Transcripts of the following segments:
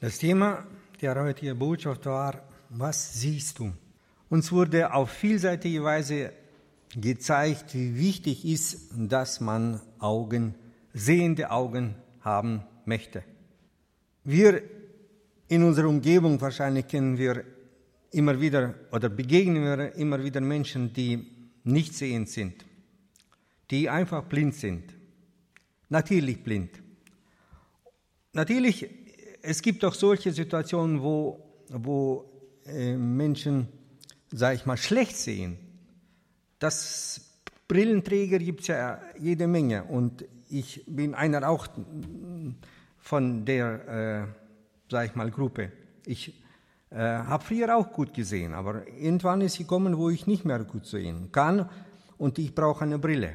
Das Thema der heutigen Botschaft war, was siehst du? Uns wurde auf vielseitige Weise gezeigt, wie wichtig ist, dass man sehende Augen haben möchte. Wir in unserer Umgebung wahrscheinlich kennen wir immer wieder oder begegnen wir immer wieder Menschen, die nicht sehend sind, die einfach blind sind, natürlich blind. Natürlich, es gibt auch solche Situationen, wo Menschen, sage ich mal, schlecht sehen. Das Brillenträger gibt es ja jede Menge und ich bin einer auch von der, sage ich mal, Gruppe. Ich habe früher auch gut gesehen, aber irgendwann ist gekommen, wo ich nicht mehr gut sehen kann und ich brauche eine Brille.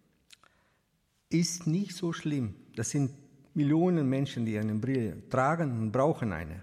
Ist nicht so schlimm. Das sind Millionen Menschen, die eine Brille tragen und brauchen eine.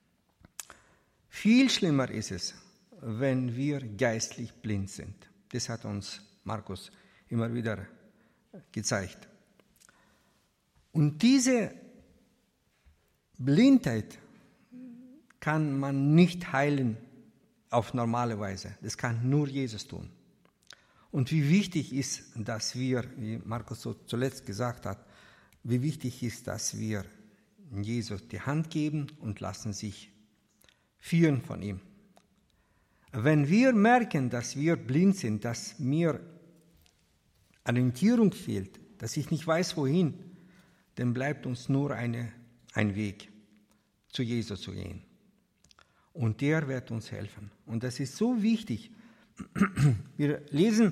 Viel schlimmer ist es, wenn wir geistlich blind sind. Das hat uns Markus immer wieder gezeigt. Und diese Blindheit kann man nicht heilen auf normale Weise. Das kann nur Jesus tun. Und wie wichtig ist, dass wir, wie Markus so zuletzt gesagt hat, wie wichtig ist, dass wir Jesus die Hand geben und lassen sich führen von ihm. Wenn wir merken, dass wir blind sind, dass mir Orientierung fehlt, dass ich nicht weiß, wohin, dann bleibt uns nur ein Weg, zu Jesus zu gehen. Und der wird uns helfen. Und das ist so wichtig. Wir lesen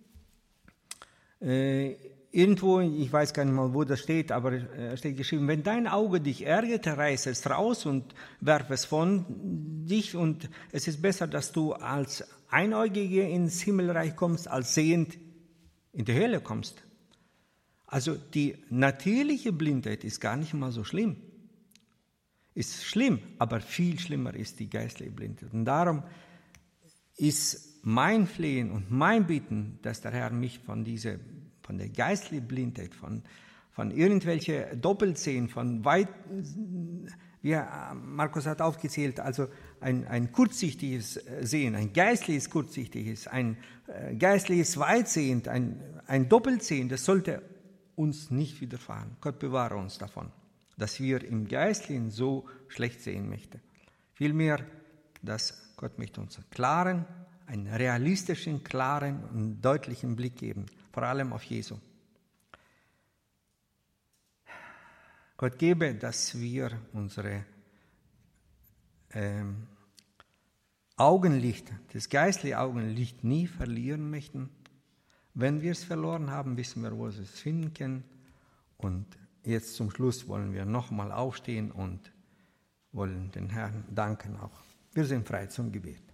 irgendwo, ich weiß gar nicht mal, wo das steht, aber es steht geschrieben, wenn dein Auge dich ärgert, reiß es raus und werf es von dich. Und es ist besser, dass du als Einäugige ins Himmelreich kommst, als sehend in die Hölle kommst. Also die natürliche Blindheit ist gar nicht mal so schlimm. Ist schlimm, aber viel schlimmer ist die geistliche Blindheit. Und darum ist mein Flehen und mein Bitten, dass der Herr mich von der geistlichen Blindheit, von irgendwelche Doppelsehen, von weit, wie Markus hat aufgezählt, also ein kurzsichtiges Sehen, ein geistliches kurzsichtiges, ein geistliches Weitsehend, ein Doppelsehen, das sollte uns nicht widerfahren. Gott bewahre uns davon, dass wir im Geistlichen so schlecht sehen möchten. Vielmehr, dass Gott möchte uns einen realistischen, klaren und deutlichen Blick geben, vor allem auf Jesu. Gott gebe, dass wir unsere Augenlicht, das geistliche Augenlicht nie verlieren möchten. Wenn wir es verloren haben, wissen wir, wo wir es finden können. Und jetzt zum Schluss wollen wir nochmal aufstehen und wollen den Herrn danken auch. Wir sind frei zum Gebet.